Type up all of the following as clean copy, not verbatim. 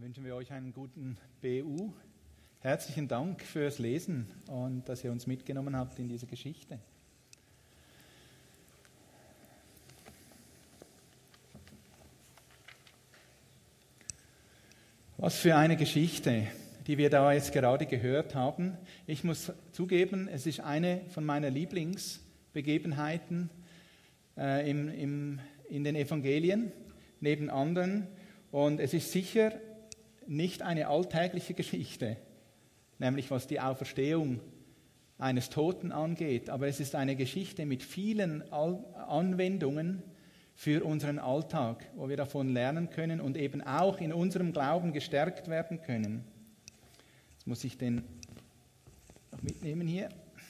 wünschen wir euch einen guten BU. Herzlichen Dank fürs Lesen und dass ihr uns mitgenommen habt in diese Geschichte. Was für eine Geschichte, die wir da jetzt gerade gehört haben. Ich muss zugeben, es ist eine von meiner Lieblingsbegebenheiten in den Evangelien, neben anderen. Und es ist sicher nicht eine alltägliche Geschichte, nämlich was die Auferstehung eines Toten angeht. Aber es ist eine Geschichte mit vielen Anwendungen für unseren Alltag, wo wir davon lernen können und eben auch in unserem Glauben gestärkt werden können. Jetzt muss ich den noch mitnehmen hier.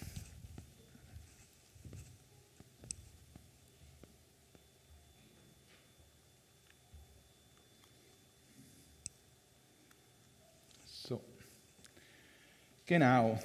So. Genau.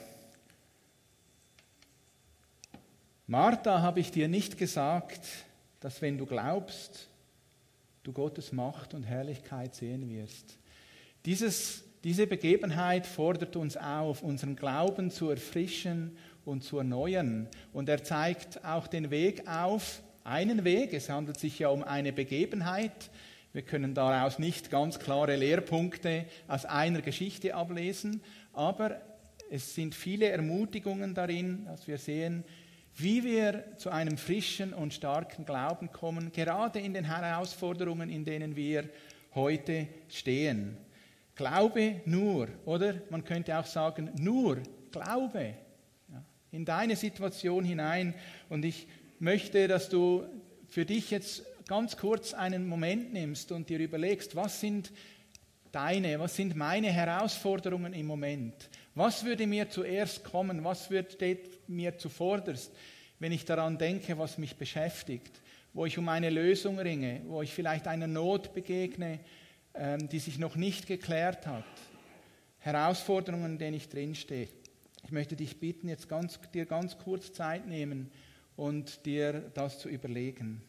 Martha, habe ich dir nicht gesagt, dass wenn du glaubst, du Gottes Macht und Herrlichkeit sehen wirst. Diese Begebenheit fordert uns auf, unseren Glauben zu erfrischen und zu erneuern. Und er zeigt auch den Weg auf, einen Weg. Es handelt sich ja um eine Begebenheit. Wir können daraus nicht ganz klare Lehrpunkte aus einer Geschichte ablesen, aber es sind viele Ermutigungen darin, dass wir sehen, wie wir zu einem frischen und starken Glauben kommen, gerade in den Herausforderungen, in denen wir heute stehen. Glaube nur, oder man könnte auch sagen, nur Glaube in deine Situation hinein. Und ich möchte, dass du für dich jetzt ganz kurz einen Moment nimmst und dir überlegst, was sind meine Herausforderungen im Moment? Was würde mir zuerst kommen? Was steht mir zuvorderst, wenn ich daran denke, was mich beschäftigt, wo ich um eine Lösung ringe, wo ich vielleicht einer Not begegne, die sich noch nicht geklärt hat? Herausforderungen, in denen ich drinstehe. Ich möchte dich bitten, jetzt dir ganz kurz Zeit nehmen und dir das zu überlegen.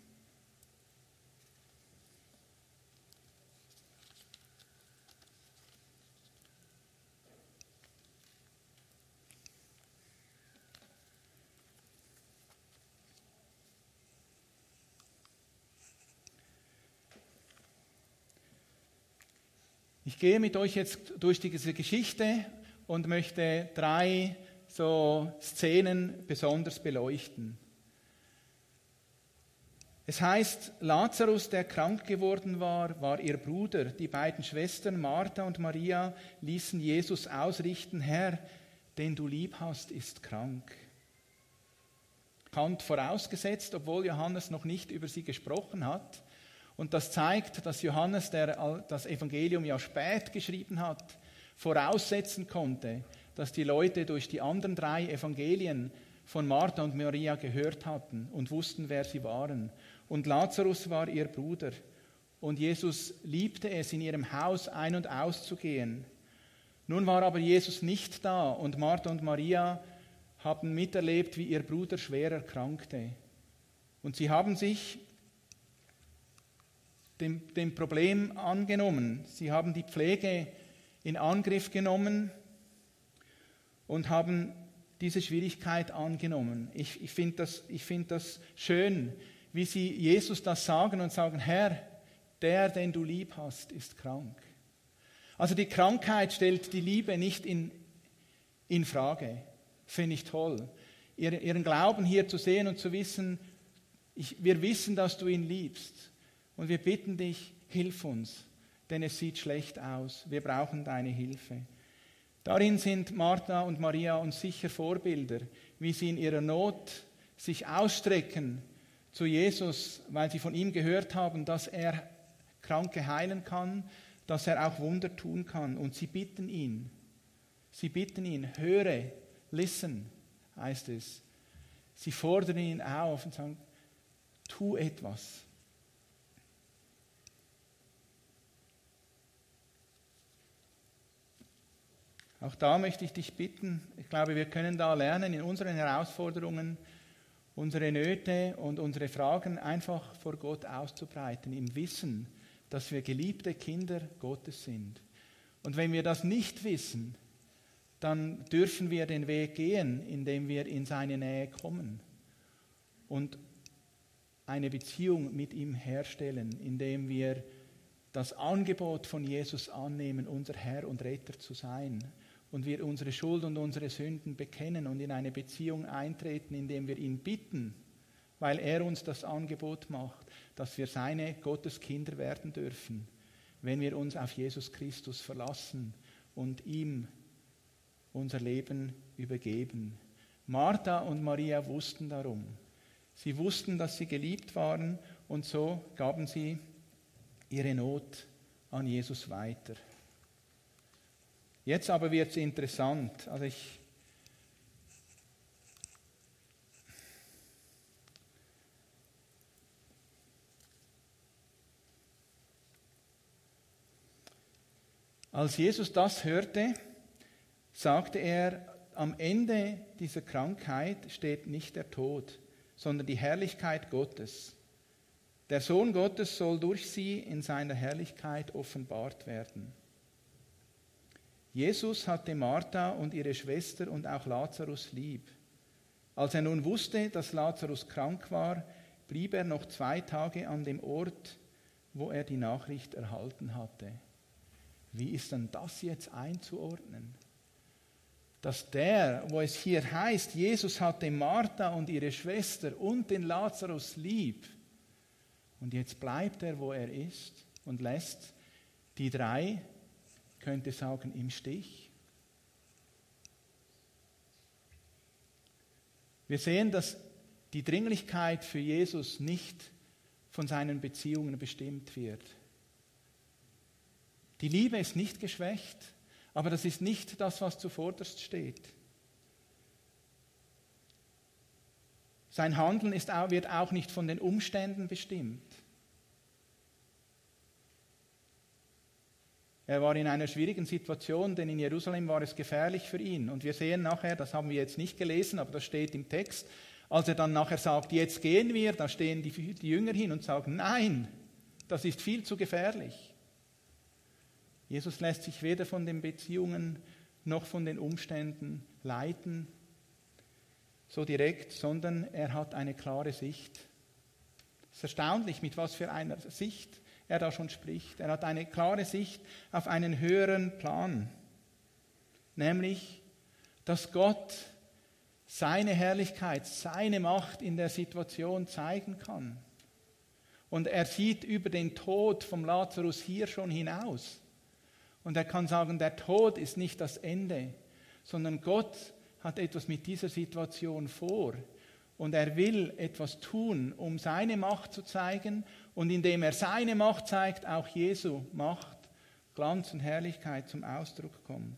Ich gehe mit euch jetzt durch diese Geschichte und möchte 3 so Szenen besonders beleuchten. Es heißt, Lazarus, der krank geworden war ihr Bruder. Die beiden Schwestern Martha und Maria ließen Jesus ausrichten, Herr, den du lieb hast, ist krank. Kant vorausgesetzt, obwohl Johannes noch nicht über sie gesprochen hat. Und das zeigt, dass Johannes, der das Evangelium ja spät geschrieben hat, voraussetzen konnte, dass die Leute durch die anderen 3 Evangelien von Martha und Maria gehört hatten und wussten, wer sie waren. Und Lazarus war ihr Bruder. Und Jesus liebte es, in ihrem Haus ein- und auszugehen. Nun war aber Jesus nicht da und Martha und Maria haben miterlebt, wie ihr Bruder schwer erkrankte. Und sie haben sich dem Problem angenommen. Sie haben die Pflege in Angriff genommen und haben diese Schwierigkeit angenommen. Ich finde das schön, wie sie Jesus das sagen und sagen, Herr, der, den du lieb hast, ist krank. Also die Krankheit stellt die Liebe nicht in Frage. Finde ich toll. Ihren Glauben hier zu sehen und zu wissen, wir wissen, dass du ihn liebst. Und wir bitten dich, hilf uns, denn es sieht schlecht aus. Wir brauchen deine Hilfe. Darin sind Martha und Maria uns sicher Vorbilder, wie sie in ihrer Not sich ausstrecken zu Jesus, weil sie von ihm gehört haben, dass er Kranke heilen kann, dass er auch Wunder tun kann. Und sie bitten ihn, höre, listen, heißt es. Sie fordern ihn auf und sagen, tu etwas. Auch da möchte ich dich bitten, ich glaube, wir können da lernen, in unseren Herausforderungen unsere Nöte und unsere Fragen einfach vor Gott auszubreiten, im Wissen, dass wir geliebte Kinder Gottes sind. Und wenn wir das nicht wissen, dann dürfen wir den Weg gehen, indem wir in seine Nähe kommen und eine Beziehung mit ihm herstellen, indem wir das Angebot von Jesus annehmen, unser Herr und Retter zu sein, und wir unsere Schuld und unsere Sünden bekennen und in eine Beziehung eintreten, indem wir ihn bitten, weil er uns das Angebot macht, dass wir seine Gotteskinder werden dürfen, wenn wir uns auf Jesus Christus verlassen und ihm unser Leben übergeben. Martha und Maria wussten darum. Sie wussten, dass sie geliebt waren, und so gaben sie ihre Not an Jesus weiter. Jetzt aber wird es interessant. Als Jesus das hörte, sagte er, am Ende dieser Krankheit steht nicht der Tod, sondern die Herrlichkeit Gottes. Der Sohn Gottes soll durch sie in seiner Herrlichkeit offenbart werden. Jesus hatte Martha und ihre Schwester und auch Lazarus lieb. Als er nun wusste, dass Lazarus krank war, blieb er noch 2 Tage an dem Ort, wo er die Nachricht erhalten hatte. Wie ist denn das jetzt einzuordnen? Dass wo es hier heißt, Jesus hatte Martha und ihre Schwester und den Lazarus lieb, und jetzt bleibt er, wo er ist, und lässt die 3, könnte sagen, im Stich. Wir sehen, dass die Dringlichkeit für Jesus nicht von seinen Beziehungen bestimmt wird. Die Liebe ist nicht geschwächt, aber das ist nicht das, was zuvorderst steht. Sein Handeln wird auch nicht von den Umständen bestimmt. Er war in einer schwierigen Situation, denn in Jerusalem war es gefährlich für ihn. Und wir sehen nachher, das haben wir jetzt nicht gelesen, aber das steht im Text, als er dann nachher sagt, jetzt gehen wir, da stehen die Jünger hin und sagen, nein, das ist viel zu gefährlich. Jesus lässt sich weder von den Beziehungen noch von den Umständen leiten, so direkt, sondern er hat eine klare Sicht. Es ist erstaunlich, mit was für einer Sicht er da schon spricht. Er hat eine klare Sicht auf einen höheren Plan, nämlich, dass Gott seine Herrlichkeit, seine Macht in der Situation zeigen kann. Und er sieht über den Tod vom Lazarus hier schon hinaus. Und er kann sagen, der Tod ist nicht das Ende, sondern Gott hat etwas mit dieser Situation vor. Und er will etwas tun, um seine Macht zu zeigen. Und indem er seine Macht zeigt, auch Jesu Macht, Glanz und Herrlichkeit zum Ausdruck kommt.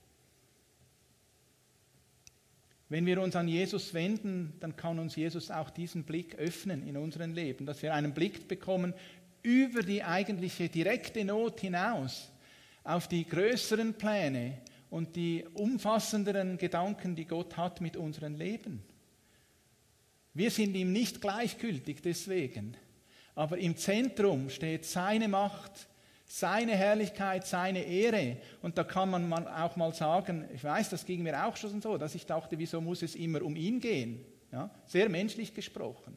Wenn wir uns an Jesus wenden, dann kann uns Jesus auch diesen Blick öffnen in unserem Leben, dass wir einen Blick bekommen über die eigentliche direkte Not hinaus, auf die größeren Pläne und die umfassenderen Gedanken, die Gott hat mit unserem Leben. Wir sind ihm nicht gleichgültig deswegen, aber im Zentrum steht seine Macht, seine Herrlichkeit, seine Ehre. Und da kann man auch mal sagen, ich weiß, das ging mir auch schon so, dass ich dachte, wieso muss es immer um ihn gehen? Ja, sehr menschlich gesprochen.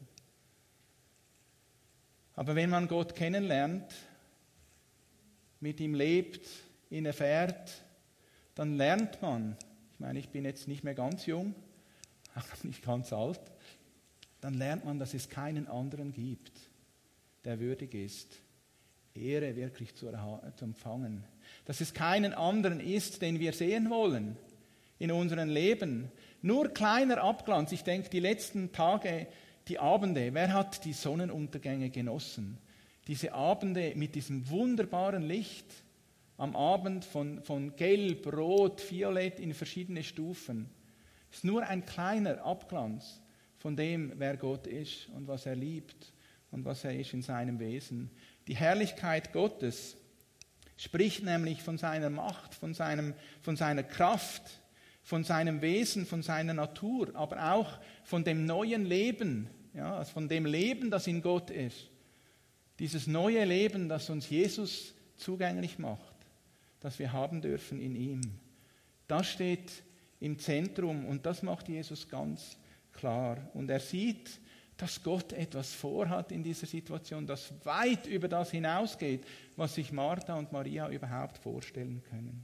Aber wenn man Gott kennenlernt, mit ihm lebt, ihn erfährt, dann lernt man, ich meine, ich bin jetzt nicht mehr ganz jung, auch nicht ganz alt, dann lernt man, dass es keinen anderen gibt, der würdig ist, Ehre wirklich zu empfangen. Dass es keinen anderen ist, den wir sehen wollen in unserem Leben. Nur kleiner Abglanz. Ich denke, die letzten Tage, die Abende, wer hat die Sonnenuntergänge genossen? Diese Abende mit diesem wunderbaren Licht am Abend von Gelb, Rot, Violett in verschiedene Stufen. Es ist nur ein kleiner Abglanz von dem, wer Gott ist und was er liebt und was er ist in seinem Wesen. Die Herrlichkeit Gottes spricht nämlich von seiner Macht, von seiner Kraft, von seinem Wesen, von seiner Natur, aber auch von dem neuen Leben, ja, also von dem Leben, das in Gott ist. Dieses neue Leben, das uns Jesus zugänglich macht. das wir haben dürfen in ihm. Das steht im Zentrum und das macht Jesus ganz klar. Und er sieht, dass Gott etwas vorhat in dieser Situation, das weit über das hinausgeht, was sich Martha und Maria überhaupt vorstellen können.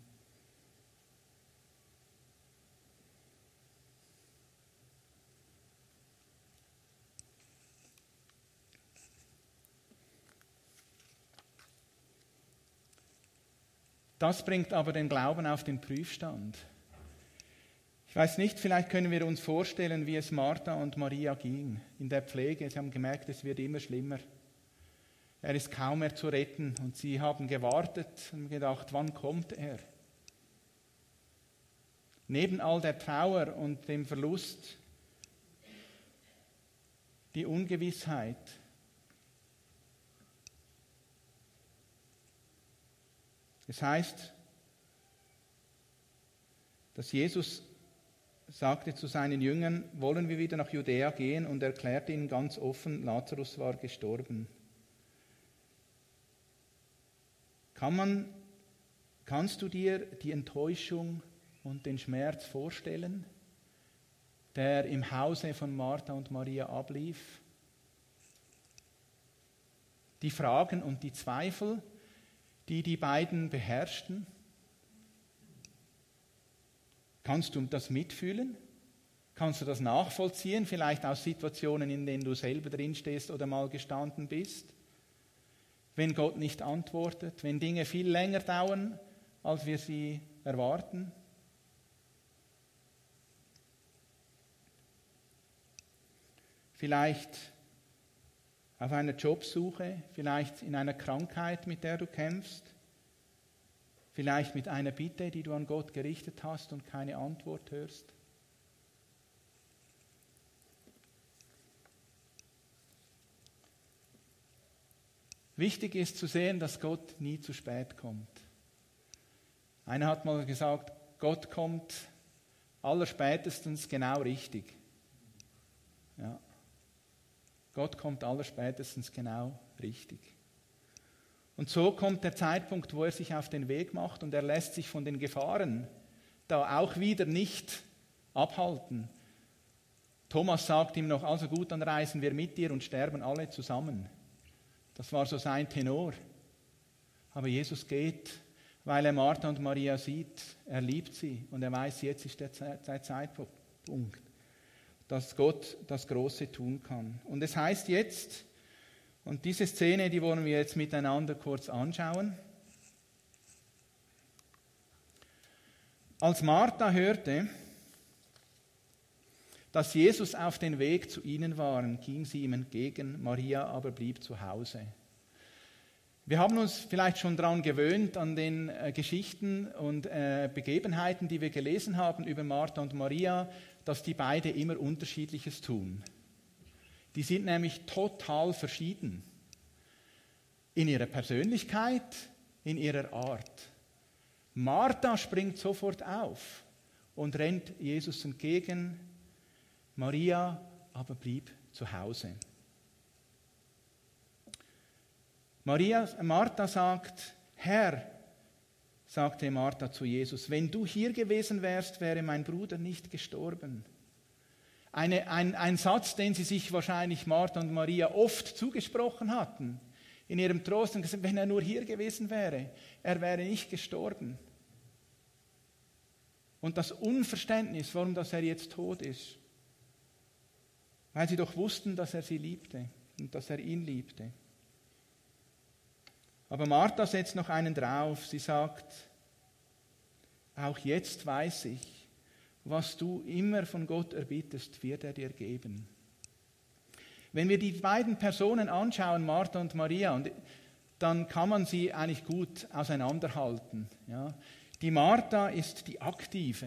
Das bringt aber den Glauben auf den Prüfstand. Ich weiß nicht, vielleicht können wir uns vorstellen, wie es Martha und Maria ging in der Pflege. Sie haben gemerkt, es wird immer schlimmer. Er ist kaum mehr zu retten und sie haben gewartet und gedacht, wann kommt er? Neben all der Trauer und dem Verlust, die Ungewissheit. Es heißt, dass Jesus sagte zu seinen Jüngern, wollen wir wieder nach Judäa gehen, und erklärte ihnen ganz offen, Lazarus war gestorben. Kannst du dir die Enttäuschung und den Schmerz vorstellen, der im Hause von Martha und Maria ablief? Die Fragen und die Zweifel, die die beiden beherrschten? Kannst du das mitfühlen? Kannst du das nachvollziehen, vielleicht aus Situationen, in denen du selber drinstehst oder mal gestanden bist? Wenn Gott nicht antwortet, wenn Dinge viel länger dauern, als wir sie erwarten? Vielleicht auf einer Jobsuche, vielleicht in einer Krankheit, mit der du kämpfst, vielleicht mit einer Bitte, die du an Gott gerichtet hast und keine Antwort hörst. Wichtig ist zu sehen, dass Gott nie zu spät kommt. Einer hat mal gesagt, Gott kommt allerspätestens genau richtig. Ja. Gott kommt allerspätestens genau richtig. Und so kommt der Zeitpunkt, wo er sich auf den Weg macht und er lässt sich von den Gefahren da auch wieder nicht abhalten. Thomas sagt ihm noch, also gut, dann reisen wir mit dir und sterben alle zusammen. Das war so sein Tenor. Aber Jesus geht, weil er Martha und Maria sieht, er liebt sie und er weiß, jetzt ist der Zeitpunkt, dass Gott das Große tun kann. Und es heißt jetzt, und diese Szene, die wollen wir jetzt miteinander kurz anschauen. Als Martha hörte, dass Jesus auf den Weg zu ihnen war, ging sie ihm entgegen, Maria aber blieb zu Hause. Wir haben uns vielleicht schon daran gewöhnt, an den Geschichten und Begebenheiten, die wir gelesen haben über Martha und Maria, dass die beide immer Unterschiedliches tun. Die sind nämlich total verschieden. In ihrer Persönlichkeit, in ihrer Art. Martha springt sofort auf und rennt Jesus entgegen. Maria aber blieb zu Hause. Martha sagt, Herr, sagte Martha zu Jesus, wenn du hier gewesen wärst, wäre mein Bruder nicht gestorben. Ein Satz, den sie sich wahrscheinlich Martha und Maria oft zugesprochen hatten, in ihrem Trost, und gesagt, wenn er nur hier gewesen wäre, er wäre nicht gestorben. Und das Unverständnis, warum dass er jetzt tot ist, weil sie doch wussten, dass er sie liebte und dass er ihn liebte. Aber Martha setzt noch einen drauf, sie sagt, auch jetzt weiß ich, was du immer von Gott erbittest, wird er dir geben. Wenn wir die beiden Personen anschauen, Martha und Maria, dann kann man sie eigentlich gut auseinanderhalten. Ja. Die Martha ist die Aktive,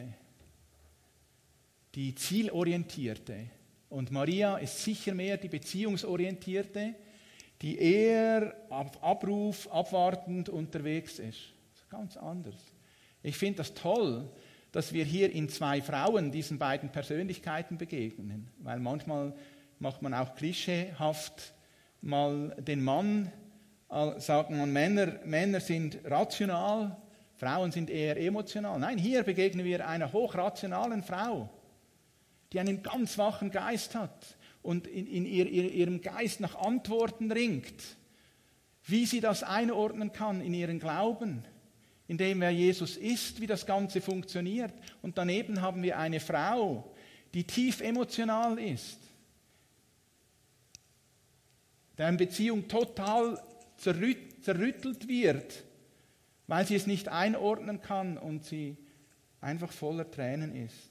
die Zielorientierte. Und Maria ist sicher mehr die Beziehungsorientierte, die eher auf Abruf, abwartend unterwegs ist. Das ist ganz anders. Ich finde das toll, dass wir hier in zwei Frauen diesen beiden Persönlichkeiten begegnen. Weil manchmal macht man auch klischeehaft mal den Mann, sagt man, Männer sind rational, Frauen sind eher emotional. Nein, hier begegnen wir einer hochrationalen Frau, die einen ganz wachen Geist hat und in ihrem Geist nach Antworten ringt, wie sie das einordnen kann in ihren Glauben, in dem wer Jesus ist, wie das Ganze funktioniert. Und daneben haben wir eine Frau, die tief emotional ist, deren Beziehung total zerrüttelt wird, weil sie es nicht einordnen kann und sie einfach voller Tränen ist.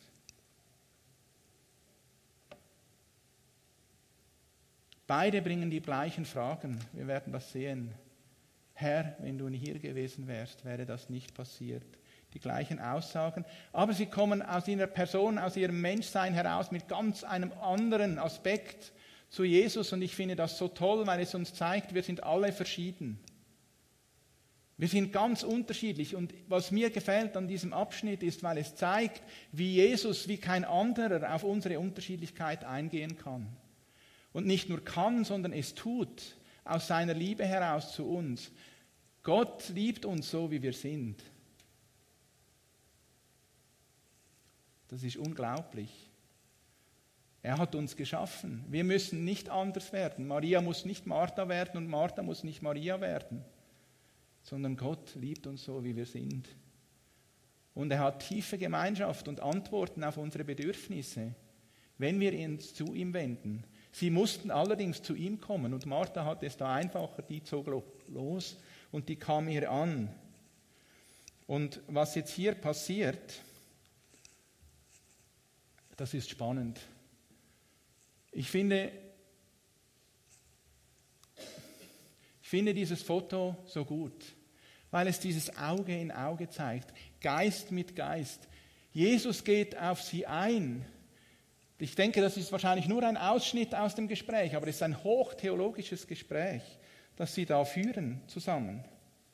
Beide bringen die gleichen Fragen. Wir werden das sehen. Herr, wenn du hier gewesen wärst, wäre das nicht passiert. Die gleichen Aussagen, aber sie kommen aus ihrer Person, aus ihrem Menschsein heraus mit ganz einem anderen Aspekt zu Jesus. Und ich finde das so toll, weil es uns zeigt, wir sind alle verschieden. Wir sind ganz unterschiedlich. Und was mir gefällt an diesem Abschnitt ist, weil es zeigt, wie Jesus, wie kein anderer, auf unsere Unterschiedlichkeit eingehen kann. Und nicht nur kann, sondern es tut, aus seiner Liebe heraus zu uns. Gott liebt uns so, wie wir sind. Das ist unglaublich. Er hat uns geschaffen. Wir müssen nicht anders werden. Maria muss nicht Martha werden und Martha muss nicht Maria werden, sondern Gott liebt uns so, wie wir sind. Und er hat tiefe Gemeinschaft und Antworten auf unsere Bedürfnisse, wenn wir uns zu ihm wenden. Sie mussten allerdings zu ihm kommen und Martha hatte es da einfacher, die zog los und die kam hier an. Und was jetzt hier passiert, das ist spannend. Ich finde dieses Foto so gut, weil es dieses Auge in Auge zeigt, Geist mit Geist. Jesus geht auf sie ein. Ich denke, das ist wahrscheinlich nur ein Ausschnitt aus dem Gespräch, aber es ist ein hochtheologisches Gespräch, das sie da führen zusammen.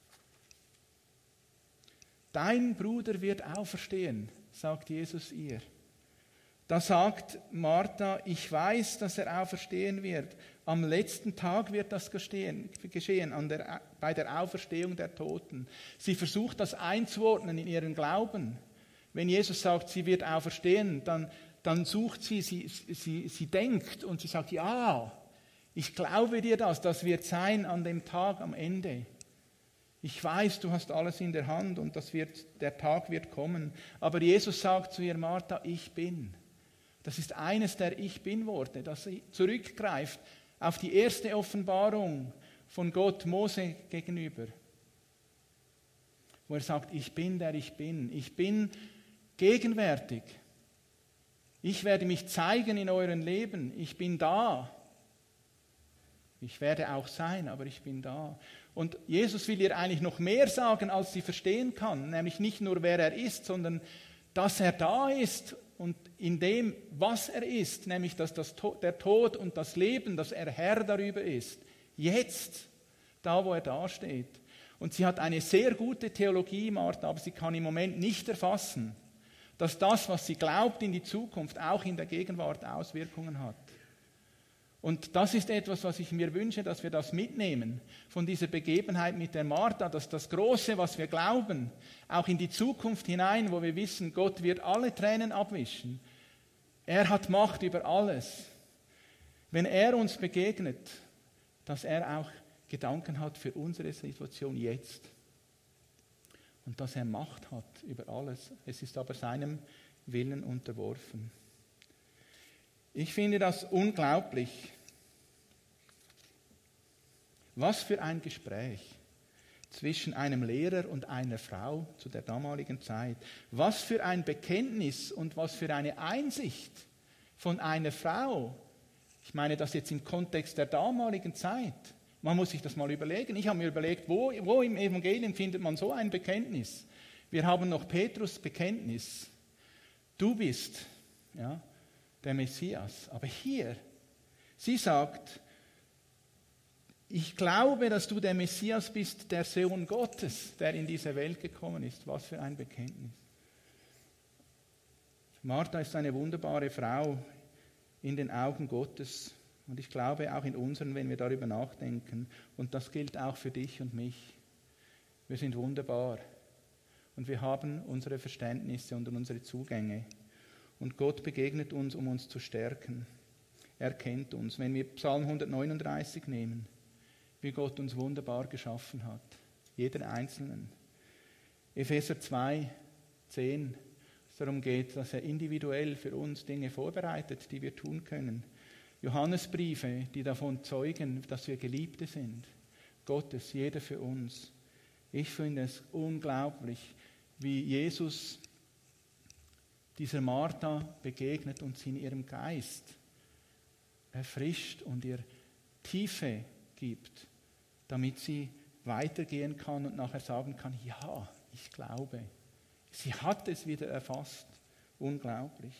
Dein Bruder wird auferstehen, sagt Jesus ihr. Da sagt Martha, ich weiß, dass er auferstehen wird. Am letzten Tag wird das geschehen bei der Auferstehung der Toten. Sie versucht das einzuordnen in ihren Glauben. Wenn Jesus sagt, sie wird auferstehen, dann sucht sie denkt und sie sagt, ja, ich glaube dir das wird sein an dem Tag am Ende. Ich weiß, du hast alles in der Hand und der Tag wird kommen. Aber Jesus sagt zu ihr, Martha, ich bin. Das ist eines der Ich-Bin-Worte, das zurückgreift auf die erste Offenbarung von Gott Mose gegenüber, wo er sagt, ich bin der ich bin. Ich bin gegenwärtig. Ich werde mich zeigen in eurem Leben. Ich bin da. Ich werde auch sein, aber ich bin da. Und Jesus will ihr eigentlich noch mehr sagen, als sie verstehen kann. Nämlich nicht nur, wer er ist, sondern, dass er da ist und in dem, was er ist, nämlich, dass der Tod und das Leben, dass er Herr darüber ist. Jetzt, da wo er dasteht. Und sie hat eine sehr gute Theologie, Martha, aber sie kann im Moment nicht erfassen, dass das, was sie glaubt in die Zukunft, auch in der Gegenwart Auswirkungen hat. Und das ist etwas, was ich mir wünsche, dass wir das mitnehmen von dieser Begebenheit mit der Martha, dass das Große, was wir glauben, auch in die Zukunft hinein, wo wir wissen, Gott wird alle Tränen abwischen. Er hat Macht über alles. Wenn er uns begegnet, dass er auch Gedanken hat für unsere Situation jetzt. Und dass er Macht hat über alles. Es ist aber seinem Willen unterworfen. Ich finde das unglaublich. Was für ein Gespräch zwischen einem Lehrer und einer Frau zu der damaligen Zeit. Was für ein Bekenntnis und was für eine Einsicht von einer Frau. Ich meine das jetzt im Kontext der damaligen Zeit. Man muss sich das mal überlegen. Ich habe mir überlegt, wo im Evangelium findet man so ein Bekenntnis? Wir haben noch Petrus Bekenntnis. Du bist der Messias. Aber hier, sie sagt, ich glaube, dass du der Messias bist, der Sohn Gottes, der in diese Welt gekommen ist. Was für ein Bekenntnis. Martha ist eine wunderbare Frau in den Augen Gottes. Und ich glaube auch in unseren, wenn wir darüber nachdenken. Und das gilt auch für dich und mich. Wir sind wunderbar. und wir haben unsere Verständnisse und unsere Zugänge. Und Gott begegnet uns, um uns zu stärken. Er kennt uns. Wenn wir Psalm 139 nehmen, wie Gott uns wunderbar geschaffen hat, jeden Einzelnen. Epheser 2, 10, es darum geht, dass er individuell für uns Dinge vorbereitet, die wir tun können. Johannesbriefe, die davon zeugen, dass wir Geliebte sind. Gottes, jeder für uns. Ich finde es unglaublich, wie Jesus dieser Martha begegnet und sie in ihrem Geist erfrischt und ihr Tiefe gibt, damit sie weitergehen kann und nachher sagen kann, ja, ich glaube. Sie hat es wieder erfasst. Unglaublich.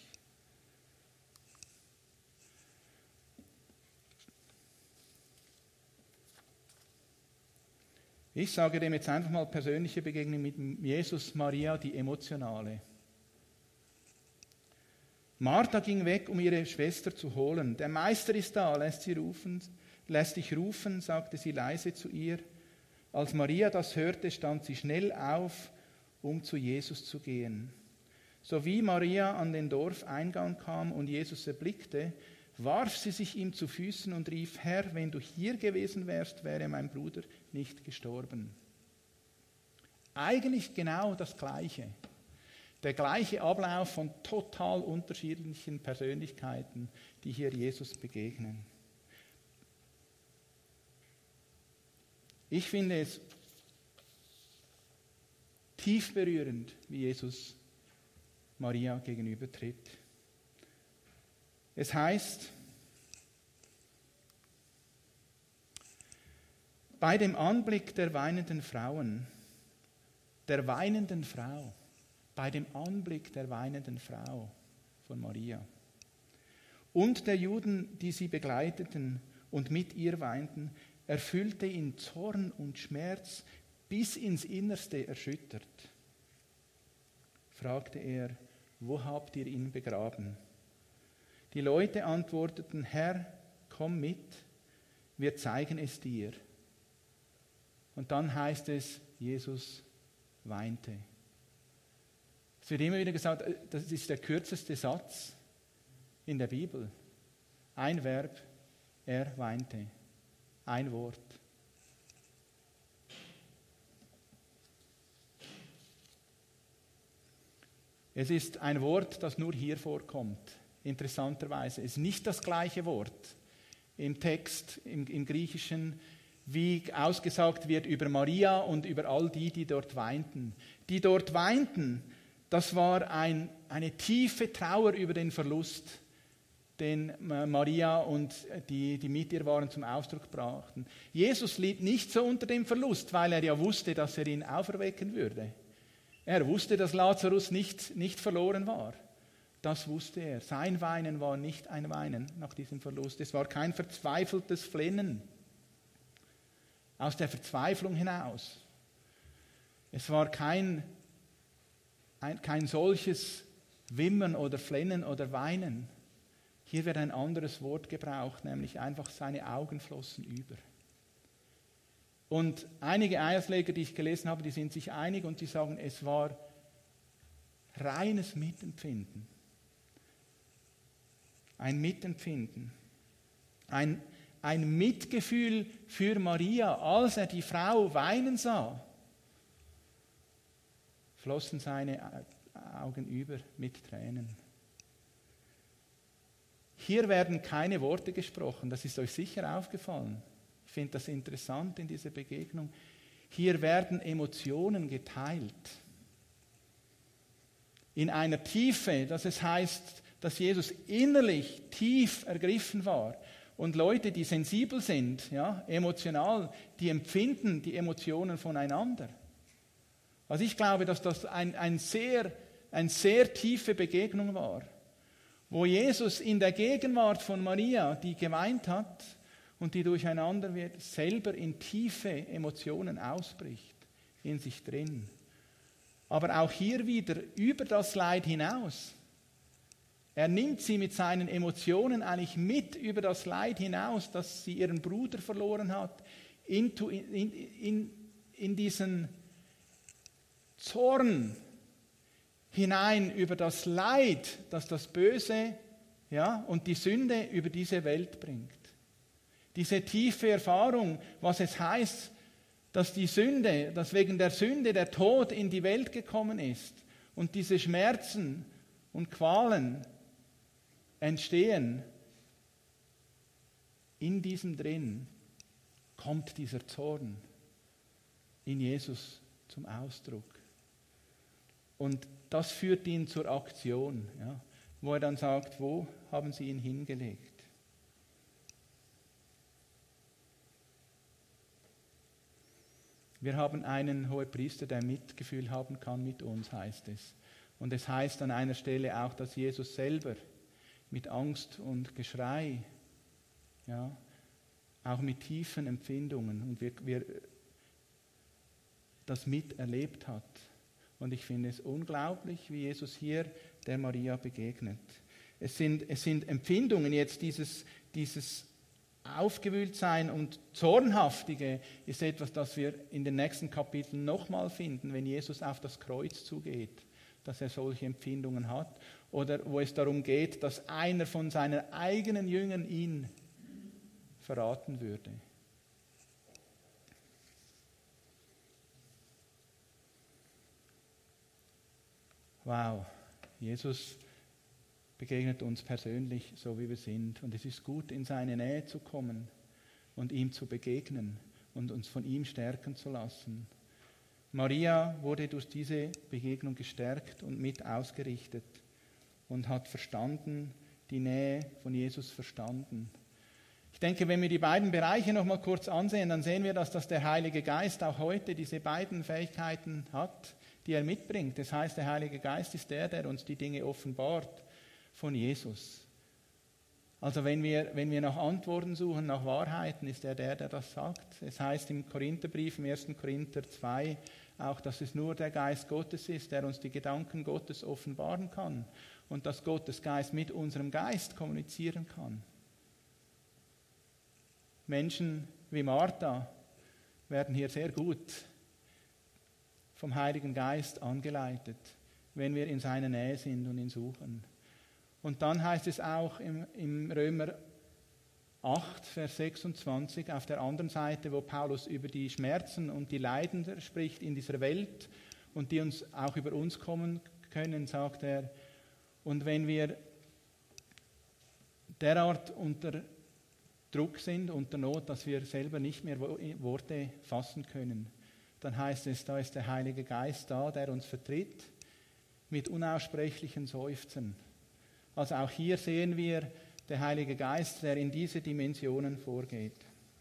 Ich sage dem jetzt einfach mal persönliche Begegnung mit Jesus, Maria, die emotionale. Martha ging weg, um ihre Schwester zu holen. Der Meister ist da, lässt dich rufen, sagte sie leise zu ihr. Als Maria das hörte, stand sie schnell auf, um zu Jesus zu gehen. So wie Maria an den Dorfeingang kam und Jesus erblickte, warf sie sich ihm zu Füßen und rief, Herr, wenn du hier gewesen wärst, wäre mein Bruder nicht gestorben. Eigentlich genau das Gleiche. Der gleiche Ablauf von total unterschiedlichen Persönlichkeiten, die hier Jesus begegnen. Ich finde es tief berührend, wie Jesus Maria gegenübertritt. Es heißt, bei dem Anblick der weinenden Frau, bei dem Anblick der weinenden Frau von Maria und der Juden, die sie begleiteten und mit ihr weinten, erfüllte ihn Zorn und Schmerz bis ins Innerste erschüttert. Fragte er, wo habt ihr ihn begraben? Die Leute antworteten, Herr, komm mit, wir zeigen es dir. Und dann heißt es, Jesus weinte. Es wird immer wieder gesagt, das ist der kürzeste Satz in der Bibel. Ein Verb, er weinte. Ein Wort. Es ist ein Wort, das nur hier vorkommt. Interessanterweise. Es ist nicht das gleiche Wort im Text, im Griechischen, wie ausgesagt wird über Maria und über all die, die dort weinten. Die dort weinten, das war eine tiefe Trauer über den Verlust, den Maria und die mit ihr waren, zum Ausdruck brachten. Jesus litt nicht so unter dem Verlust, weil er ja wusste, dass er ihn auferwecken würde. Er wusste, dass Lazarus nicht verloren war. Das wusste er. Sein Weinen war nicht ein Weinen nach diesem Verlust. Es war kein verzweifeltes Flennen aus der Verzweiflung hinaus. Es war kein solches Wimmern oder Flennen oder Weinen. Hier wird ein anderes Wort gebraucht, nämlich einfach seine Augen flossen über. Und einige Ausleger, die ich gelesen habe, die sind sich einig und die sagen, es war reines Mitempfinden. Ein Mitempfinden. Ein Mitgefühl für Maria, als er die Frau weinen sah, flossen seine Augen über mit Tränen. Hier werden keine Worte gesprochen, das ist euch sicher aufgefallen. Ich finde das interessant in dieser Begegnung. Hier werden Emotionen geteilt. In einer Tiefe, dass es heißt, dass Jesus innerlich tief ergriffen war. Und Leute, die sensibel sind, ja, emotional, die empfinden die Emotionen voneinander. Also ich glaube, dass das eine sehr tiefe Begegnung war, wo Jesus in der Gegenwart von Maria, die geweint hat und die durcheinander wird, selber in tiefe Emotionen ausbricht, in sich drin. Aber auch hier wieder über das Leid hinaus. Er nimmt sie mit seinen Emotionen eigentlich mit über das Leid hinaus, dass sie ihren Bruder verloren hat, in diesen Zorn hinein über das Leid, das das Böse, ja, und die Sünde über diese Welt bringt. Diese tiefe Erfahrung, was es heißt, dass wegen der Sünde der Tod in die Welt gekommen ist und diese Schmerzen und Qualen entstehen, in diesem drin kommt dieser Zorn in Jesus zum Ausdruck. Und das führt ihn zur Aktion, ja, wo er dann sagt, wo haben sie ihn hingelegt? Wir haben einen Hohepriester, der Mitgefühl haben kann mit uns, heißt es. Und es heißt an einer Stelle auch, dass Jesus selber mit Angst und Geschrei, ja, auch mit tiefen Empfindungen, und wir das miterlebt hat. Und ich finde es unglaublich, wie Jesus hier der Maria begegnet. Es sind Empfindungen, jetzt dieses Aufgewühltsein und Zornhaftige ist etwas, das wir in den nächsten Kapiteln nochmal finden, wenn Jesus auf das Kreuz zugeht, dass er solche Empfindungen hat. Oder wo es darum geht, dass einer von seinen eigenen Jüngern ihn verraten würde. Wow, Jesus begegnet uns persönlich, so wie wir sind. Und es ist gut, in seine Nähe zu kommen und ihm zu begegnen und uns von ihm stärken zu lassen. Maria wurde durch diese Begegnung gestärkt und mit ausgerichtet und hat verstanden, die Nähe von Jesus verstanden. Ich denke, wenn wir die beiden Bereiche noch mal kurz ansehen, dann sehen wir, dass der Heilige Geist auch heute diese beiden Fähigkeiten hat, die er mitbringt. Das heißt, der Heilige Geist ist der uns die Dinge offenbart von Jesus. Also wenn wir nach Antworten suchen, nach Wahrheiten, ist er der das sagt. Es heißt im Korintherbrief, im 1. Korinther 2, auch, dass es nur der Geist Gottes ist, der uns die Gedanken Gottes offenbaren kann und dass Gottes Geist mit unserem Geist kommunizieren kann. Menschen wie Martha werden hier sehr gut vom Heiligen Geist angeleitet, wenn wir in seiner Nähe sind und ihn suchen. Und dann heißt es auch im Römer 8, Vers 26, auf der anderen Seite, wo Paulus über die Schmerzen und die Leiden spricht in dieser Welt und die uns auch über uns kommen können, sagt er, und wenn wir derart unter Druck sind, unter Not, dass wir selber nicht mehr Worte fassen können, dann heißt es, da ist der Heilige Geist da, der uns vertritt mit unaussprechlichen Seufzen. Also auch hier sehen wir der Heilige Geist, der in diese Dimensionen vorgeht.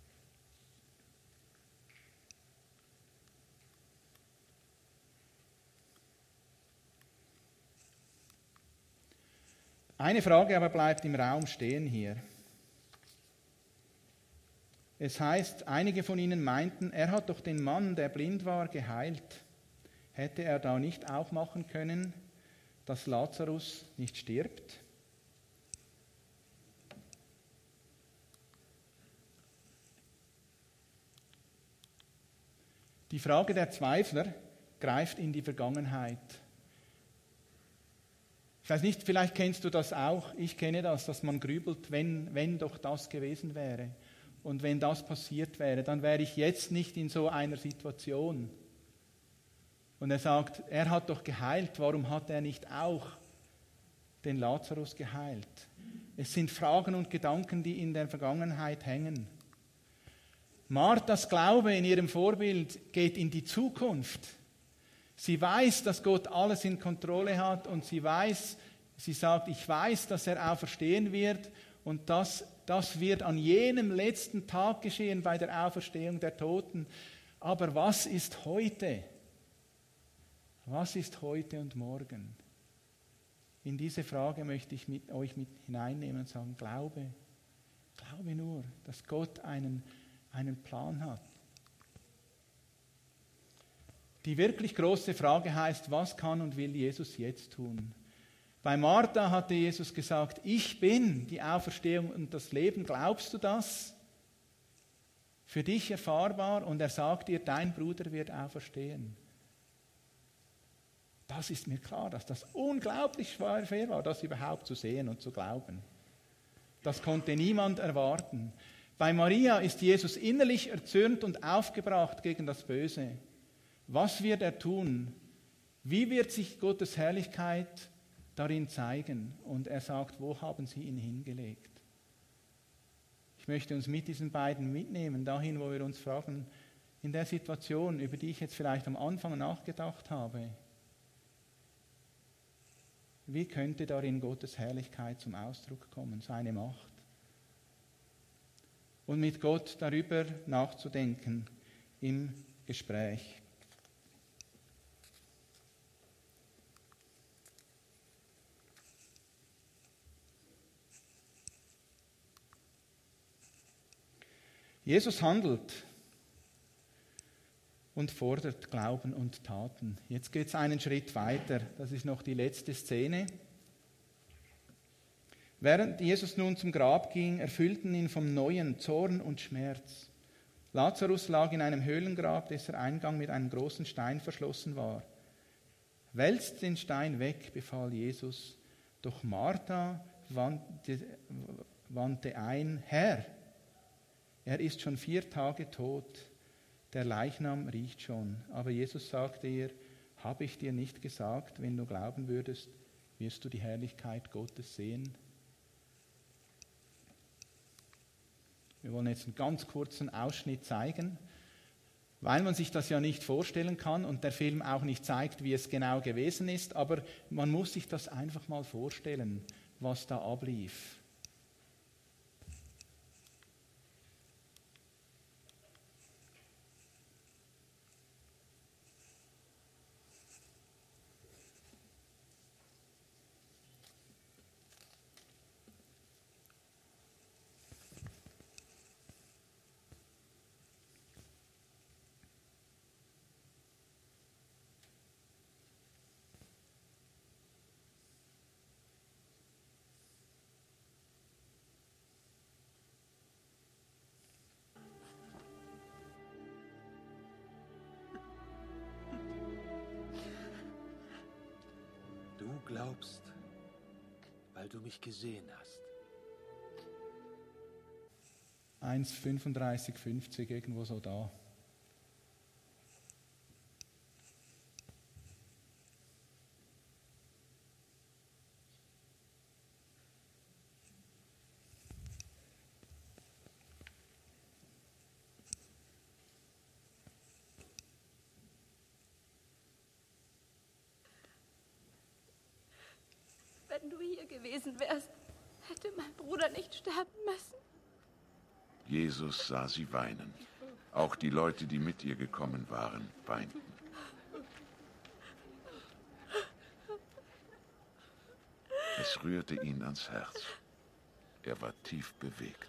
Eine Frage aber bleibt im Raum stehen hier. Es heißt, einige von ihnen meinten, er hat doch den Mann, der blind war, geheilt. Hätte er da nicht auch machen können, dass Lazarus nicht stirbt? Die Frage der Zweifler greift in die Vergangenheit. Ich weiß nicht, vielleicht kennst du das auch, ich kenne das, dass man grübelt, wenn doch das gewesen wäre. Und wenn das passiert wäre, dann wäre ich jetzt nicht in so einer Situation. Und er sagt, er hat doch geheilt, warum hat er nicht auch den Lazarus geheilt? Es sind Fragen und Gedanken, die in der Vergangenheit hängen. Marthas Glaube in ihrem Vorbild geht in die Zukunft. Sie weiß, dass Gott alles in Kontrolle hat und sie sagt, ich weiß, dass er auferstehen wird und das wird an jenem letzten Tag geschehen bei der Auferstehung der Toten. Aber was ist heute? Was ist heute und morgen? In diese Frage möchte ich euch mit hineinnehmen und sagen, glaube nur, dass Gott einen Plan hat. Die wirklich große Frage heißt, was kann und will Jesus jetzt tun? Bei Martha hatte Jesus gesagt, ich bin die Auferstehung und das Leben. Glaubst du das? Für dich erfahrbar. Und er sagt dir, dein Bruder wird auferstehen. Das ist mir klar, dass das unglaublich schwer war, das überhaupt zu sehen und zu glauben. Das konnte niemand erwarten. Bei Maria ist Jesus innerlich erzürnt und aufgebracht gegen das Böse. Was wird er tun? Wie wird sich Gottes Herrlichkeit darin zeigen? Und er sagt, wo haben sie ihn hingelegt? Ich möchte uns mit diesen beiden mitnehmen, dahin, wo wir uns fragen, in der Situation, über die ich jetzt vielleicht am Anfang nachgedacht habe, wie könnte darin Gottes Herrlichkeit zum Ausdruck kommen, seine Macht? Und mit Gott darüber nachzudenken im Gespräch. Jesus handelt und fordert Glauben und Taten. Jetzt geht es einen Schritt weiter. Das ist noch die letzte Szene. Während Jesus nun zum Grab ging, erfüllten ihn vom Neuen Zorn und Schmerz. Lazarus lag in einem Höhlengrab, dessen Eingang mit einem großen Stein verschlossen war. Wälzt den Stein weg, befahl Jesus. Doch Martha wandte ein, Herr, er ist schon 4 Tage tot, der Leichnam riecht schon. Aber Jesus sagte ihr, habe ich dir nicht gesagt, wenn du glauben würdest, wirst du die Herrlichkeit Gottes sehen? Wir wollen jetzt einen ganz kurzen Ausschnitt zeigen, weil man sich das ja nicht vorstellen kann und der Film auch nicht zeigt, wie es genau gewesen ist, aber man muss sich das einfach mal vorstellen, was da ablief. Du glaubst, weil du mich gesehen hast. 1,35, irgendwo so da. Wenn du hier gewesen wärst, hätte mein Bruder nicht sterben müssen. Jesus sah sie weinen. Auch die Leute, die mit ihr gekommen waren, weinten. Es rührte ihn ans Herz. Er war tief bewegt.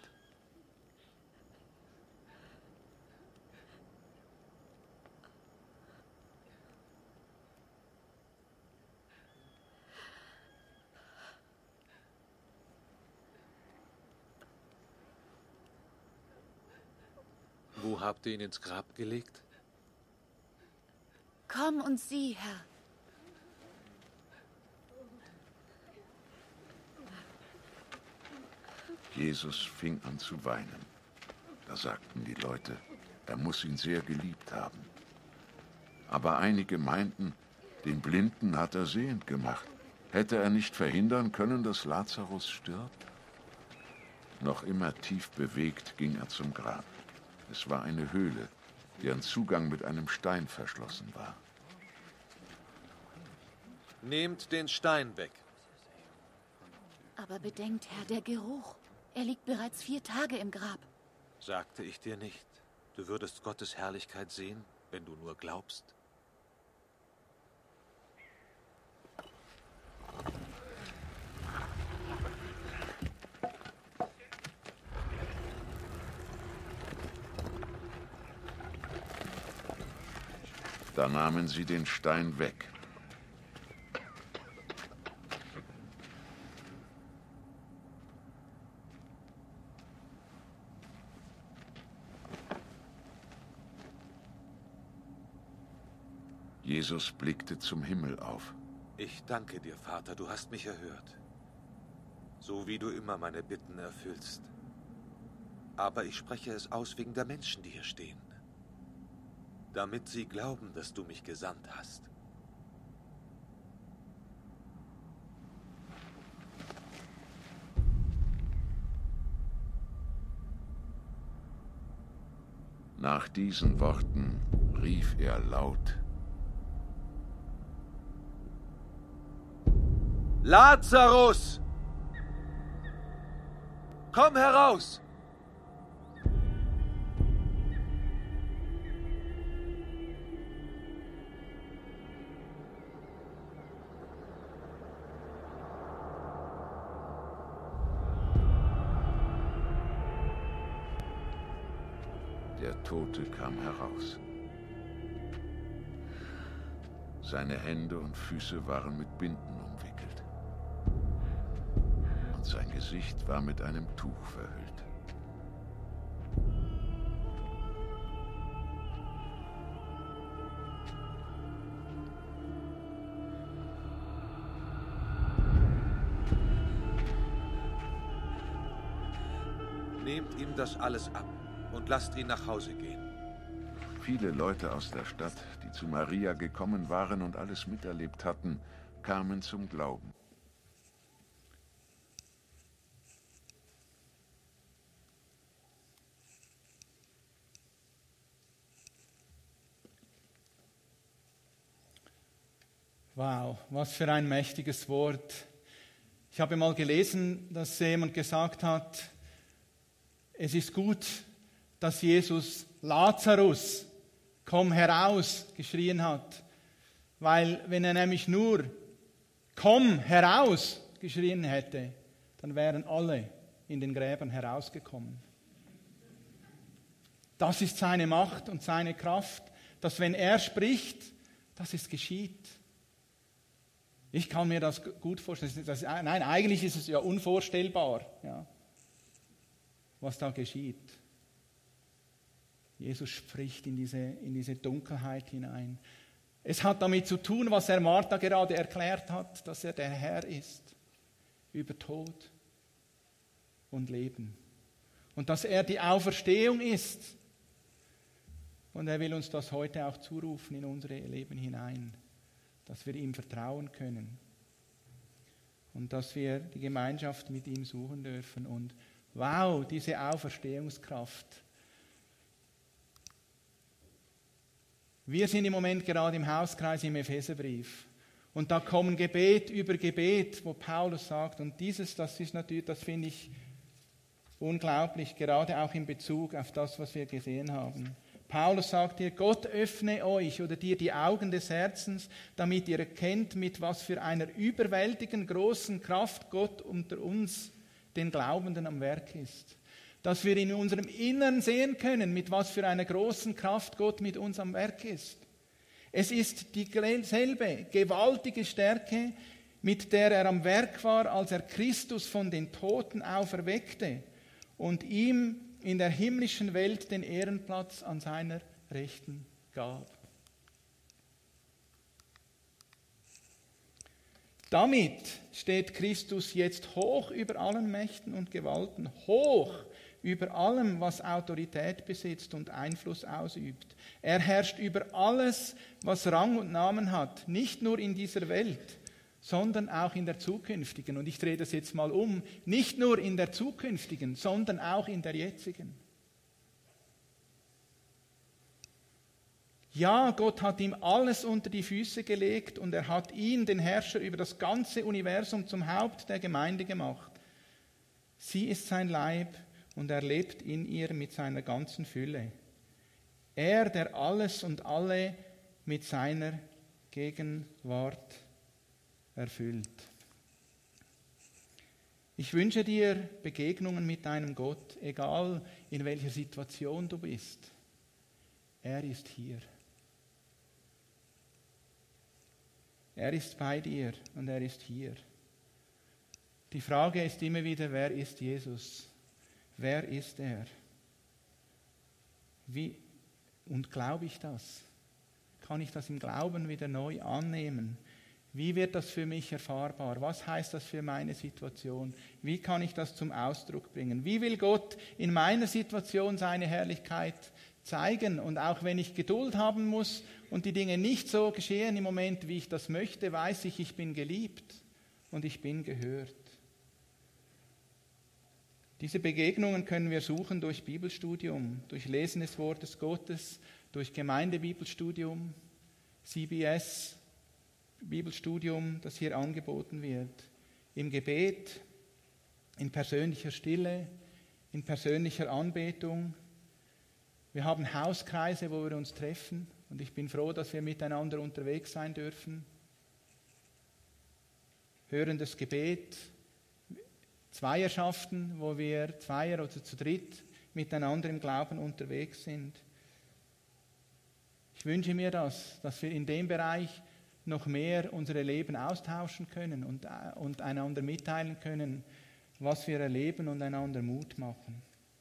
Wo habt ihr ihn ins Grab gelegt? Komm und sieh, Herr. Jesus fing an zu weinen. Da sagten die Leute, er muss ihn sehr geliebt haben. Aber einige meinten, den Blinden hat er sehend gemacht. Hätte er nicht verhindern können, dass Lazarus stirbt? Noch immer tief bewegt ging er zum Grab. Es war eine Höhle, deren Zugang mit einem Stein verschlossen war. Nehmt den Stein weg. Aber bedenkt, Herr, der Geruch. Er liegt bereits 4 Tage im Grab. Sagte ich dir nicht, du würdest Gottes Herrlichkeit sehen, wenn du nur glaubst? Da nahmen sie den Stein weg. Jesus blickte zum Himmel auf. Ich danke dir, Vater, du hast mich erhört. So wie du immer meine Bitten erfüllst. Aber ich spreche es aus wegen der Menschen, die hier stehen. Damit sie glauben, dass du mich gesandt hast. Nach diesen Worten rief er laut: Lazarus! Komm heraus! Der Tote kam heraus. Seine Hände und Füße waren mit Binden umwickelt. Und sein Gesicht war mit einem Tuch verhüllt. Nehmt ihm das alles ab und lasst ihn nach Hause gehen. Viele Leute aus der Stadt, die zu Maria gekommen waren und alles miterlebt hatten, kamen zum Glauben. Wow, was für ein mächtiges Wort. Ich habe mal gelesen, dass jemand gesagt hat, es ist gut, dass Jesus Lazarus, komm heraus, geschrien hat. Weil wenn er nämlich nur komm heraus geschrien hätte, dann wären alle in den Gräbern herausgekommen. Das ist seine Macht und seine Kraft, dass wenn er spricht, dass es geschieht. Ich kann mir das gut vorstellen. Nein, eigentlich ist es ja unvorstellbar, ja, was da geschieht. Jesus spricht in diese Dunkelheit hinein. Es hat damit zu tun, was er Martha gerade erklärt hat, dass er der Herr ist über Tod und Leben. Und dass er die Auferstehung ist. Und er will uns das heute auch zurufen in unser Leben hinein, dass wir ihm vertrauen können und dass wir die Gemeinschaft mit ihm suchen dürfen. Und wow, diese Auferstehungskraft. Wir sind im Moment gerade im Hauskreis im Epheserbrief. Und da kommen Gebet über Gebet, wo Paulus sagt, und das ist natürlich, das finde ich unglaublich, gerade auch in Bezug auf das, was wir gesehen haben. Paulus sagt hier, Gott öffne euch oder dir die Augen des Herzens, damit ihr erkennt, mit was für einer überwältigend großen Kraft Gott unter uns, den Glaubenden, am Werk ist. Dass wir in unserem Innern sehen können, mit was für einer großen Kraft Gott mit uns am Werk ist. Es ist dieselbe gewaltige Stärke, mit der er am Werk war, als er Christus von den Toten auferweckte und ihm in der himmlischen Welt den Ehrenplatz an seiner Rechten gab. Damit steht Christus jetzt hoch über allen Mächten und Gewalten, hoch über allem, was Autorität besitzt und Einfluss ausübt. Er herrscht über alles, was Rang und Namen hat, nicht nur in dieser Welt, sondern auch in der zukünftigen. Und ich drehe das jetzt mal um, nicht nur in der zukünftigen, sondern auch in der jetzigen. Ja, Gott hat ihm alles unter die Füße gelegt und er hat ihn, den Herrscher über das ganze Universum, zum Haupt der Gemeinde gemacht. Sie ist sein Leib und er lebt in ihr mit seiner ganzen Fülle. Er, der alles und alle mit seiner Gegenwart erfüllt. Ich wünsche dir Begegnungen mit deinem Gott, egal in welcher Situation du bist. Er ist hier. Er ist bei dir und er ist hier. Die Frage ist immer wieder, wer ist Jesus? Wer ist er? Wie und glaube ich das? kann ich das im Glauben wieder neu annehmen? Wie wird das für mich erfahrbar? Was heißt das für meine Situation? Wie kann ich das zum Ausdruck bringen? Wie will Gott in meiner Situation seine Herrlichkeit zeigen? Und auch wenn ich Geduld haben muss und die Dinge nicht so geschehen im Moment, wie ich das möchte, weiß ich, ich bin geliebt und ich bin gehört. Diese Begegnungen können wir suchen durch Bibelstudium, durch Lesen des Wortes Gottes, durch Gemeindebibelstudium, CBS, Bibelstudium, das hier angeboten wird, im Gebet, in persönlicher Stille, in persönlicher Anbetung. Wir haben Hauskreise, wo wir uns treffen und ich bin froh, dass wir miteinander unterwegs sein dürfen. Hörendes Gebet, Zweierschaften, wo wir Zweier oder zu dritt miteinander im Glauben unterwegs sind. Ich wünsche mir das, dass wir in dem Bereich noch mehr unsere Leben austauschen können und einander mitteilen können, was wir erleben und einander Mut machen.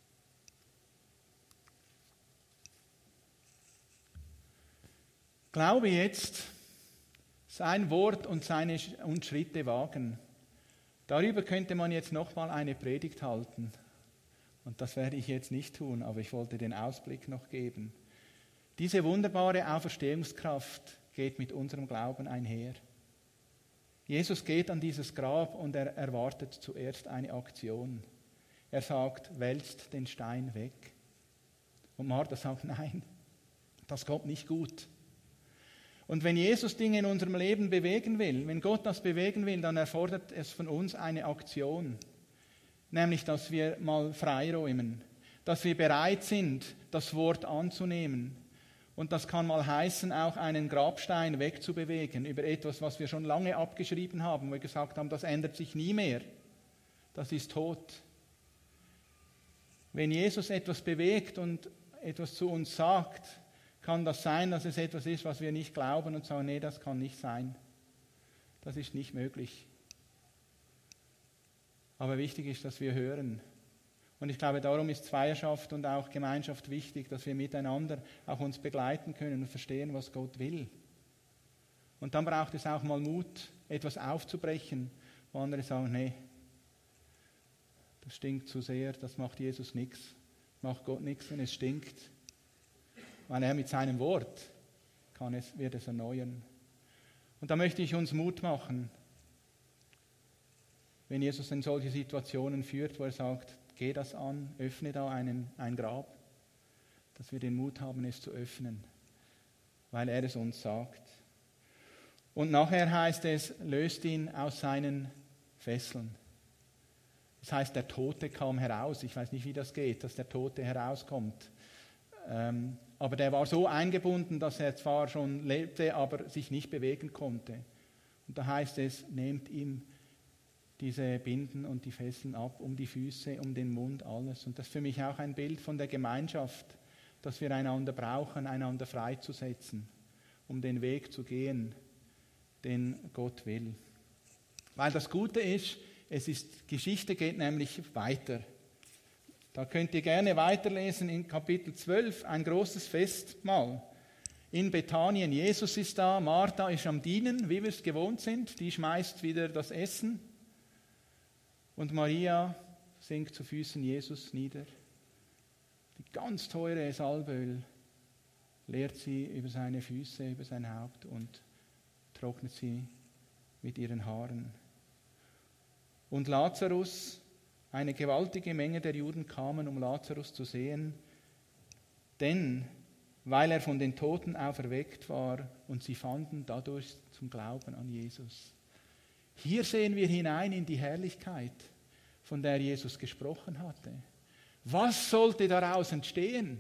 Glaube jetzt, sein Wort und Schritte wagen. Darüber könnte man jetzt nochmal eine Predigt halten. Und das werde ich jetzt nicht tun, aber ich wollte den Ausblick noch geben. Diese wunderbare Auferstehungskraft geht mit unserem Glauben einher. Jesus geht an dieses Grab und er erwartet zuerst eine Aktion. Er sagt, wälzt den Stein weg. Und Martha sagt, nein, das kommt nicht gut. Und wenn Jesus Dinge in unserem Leben bewegen will, wenn Gott das bewegen will, dann erfordert es von uns eine Aktion. Nämlich, dass wir mal freiräumen, dass wir bereit sind, das Wort anzunehmen. Und das kann mal heißen, auch einen Grabstein wegzubewegen über etwas, was wir schon lange abgeschrieben haben, wo wir gesagt haben, das ändert sich nie mehr. Das ist tot. Wenn Jesus etwas bewegt und etwas zu uns sagt, kann das sein, dass es etwas ist, was wir nicht glauben und sagen, nee, das kann nicht sein. Das ist nicht möglich. Aber wichtig ist, dass wir hören. Und ich glaube, darum ist Zweierschaft und auch Gemeinschaft wichtig, dass wir miteinander auch uns begleiten können und verstehen, was Gott will. Und dann braucht es auch mal Mut, etwas aufzubrechen, wo andere sagen, nee, das stinkt zu sehr, das macht Jesus nichts, macht Gott nichts, wenn es stinkt. Weil er mit seinem Wort wird es erneuern. Und da möchte ich uns Mut machen, wenn Jesus in solche Situationen führt, wo er sagt, geh das an, öffne da ein Grab, dass wir den Mut haben, es zu öffnen, weil er es uns sagt. Und nachher heißt es, löst ihn aus seinen Fesseln. Das heißt, der Tote kam heraus. Ich weiß nicht, wie das geht, dass der Tote herauskommt. Aber der war so eingebunden, dass er zwar schon lebte, aber sich nicht bewegen konnte. Und da heißt es, nehmt ihm diese Binden und die Fesseln ab, um die Füße, um den Mund, alles. Und das ist für mich auch ein Bild von der Gemeinschaft, dass wir einander brauchen, einander freizusetzen, um den Weg zu gehen, den Gott will. Weil das Gute ist, Geschichte geht nämlich weiter. Da könnt ihr gerne weiterlesen in Kapitel 12, ein großes Festmahl in Bethanien. Jesus ist da, Martha ist am Dienen, wie wir es gewohnt sind, die schmeißt wieder das Essen. Und Maria sinkt zu Füßen Jesus nieder. Die ganz teure Salböl leert sie über seine Füße, über sein Haupt und trocknet sie mit ihren Haaren. Und Lazarus, eine gewaltige Menge der Juden kamen, um Lazarus zu sehen, denn weil er von den Toten auferweckt war und sie fanden dadurch zum Glauben an Jesus. Hier sehen wir hinein in die Herrlichkeit, von der Jesus gesprochen hatte. Was sollte daraus entstehen?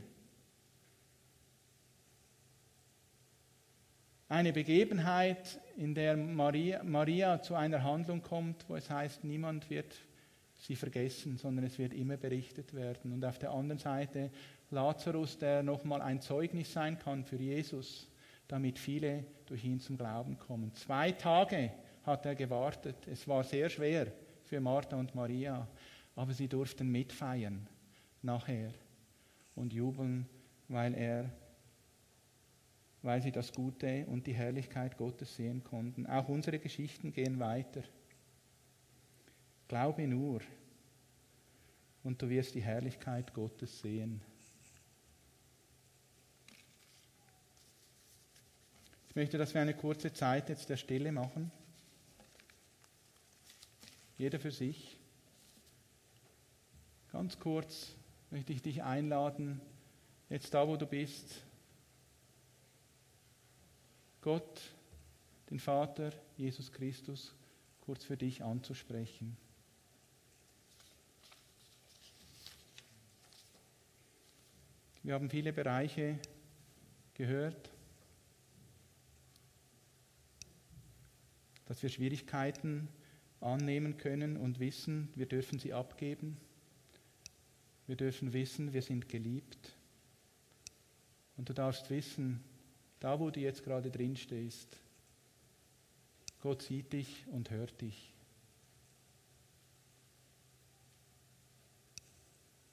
Eine Begebenheit, in der Maria zu einer Handlung kommt, wo es heißt, niemand wird sie vergessen, sondern es wird immer berichtet werden. Und auf der anderen Seite Lazarus, der nochmal ein Zeugnis sein kann für Jesus, damit viele durch ihn zum Glauben kommen. 2 Tage hat er gewartet. Es war sehr schwer für Martha und Maria, aber sie durften mitfeiern nachher und jubeln, weil er weil sie das Gute und die Herrlichkeit Gottes sehen konnten. Auch unsere Geschichten gehen weiter. Glaube nur und du wirst die Herrlichkeit Gottes sehen. Ich möchte, dass wir eine kurze Zeit jetzt der Stille machen. Jeder für sich. Ganz kurz möchte ich dich einladen, jetzt da, wo du bist, Gott, den Vater, Jesus Christus, kurz für dich anzusprechen. Wir haben viele Bereiche gehört, dass wir Schwierigkeiten annehmen können und wissen, wir dürfen sie abgeben. Wir dürfen wissen, wir sind geliebt. Und du darfst wissen, da wo du jetzt gerade drin stehst, Gott sieht dich und hört dich.